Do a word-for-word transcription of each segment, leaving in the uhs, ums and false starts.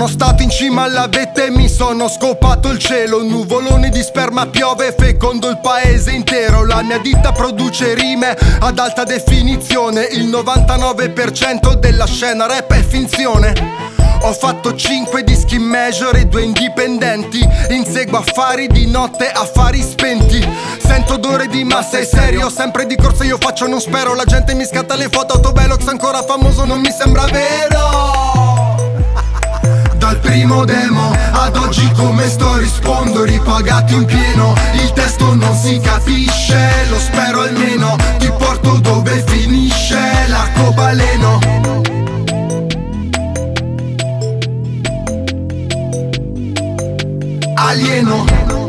Sono stato in cima alla vetta e mi sono scopato il cielo. Nuvoloni di sperma piove, fecondo il paese intero. La mia ditta produce rime ad alta definizione. Il novantanove per cento della scena rap è finzione. Ho fatto cinque dischi major e due indipendenti. Inseguo affari di notte, affari spenti. Sento odore di massa, è serio, sempre di corsa io faccio non spero. La gente mi scatta le foto, autovelox ancora famoso non mi sembra vero. Dal primo demo ad oggi come sto rispondo, ripagati in pieno. Il testo non si capisce, lo spero almeno. Ti porto dove finisce l'arcobaleno. Alieno.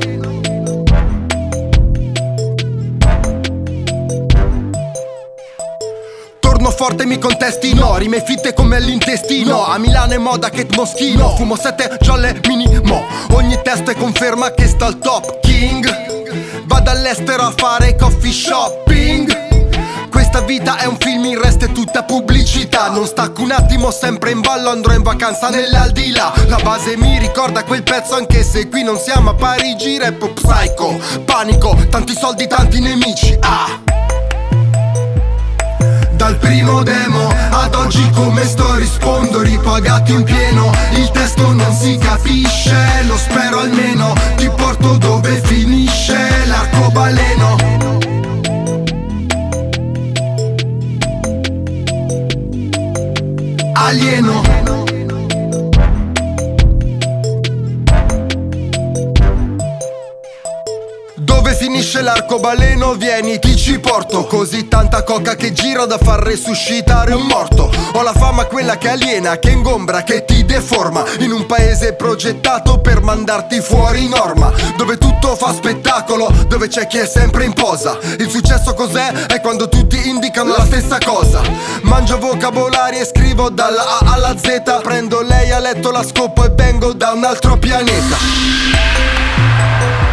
Torno forte, mi contesti no. Rime fitte come all'intestino. A Milano è moda Kate Moschino. Fumo sette giolle minimo. Ogni testo è conferma che sta al top king. Vado all'estero a fare coffee shopping. Questa vita è un film, il resto è tutta pubblicità. Non stacco un attimo, sempre in ballo, andrò in vacanza nell'aldilà. La base mi ricorda quel pezzo anche se qui non siamo a Parigi. Rap psycho, panico, tanti soldi, tanti nemici. Ah! Dal primo demo ad oggi come sto rispondo, ripagati in pieno. Il testo non si capisce, lo spero almeno. Ti porto dove finisce l'arcobaleno. Alieno. Dove finisce l'arcobaleno? Vieni, ti ci porto. Così tanta coca che gira da far resuscitare un morto. Ho la fama quella che aliena, che ingombra, che ti deforma. In un paese progettato per mandarti fuori norma. Dove tutto fa spettacolo, dove c'è chi è sempre in posa. Il successo cos'è? È quando tutti indicano la stessa cosa. Mangio vocabolari e scrivo dalla A alla Z. Prendo lei a letto, la scopo e vengo da un altro pianeta.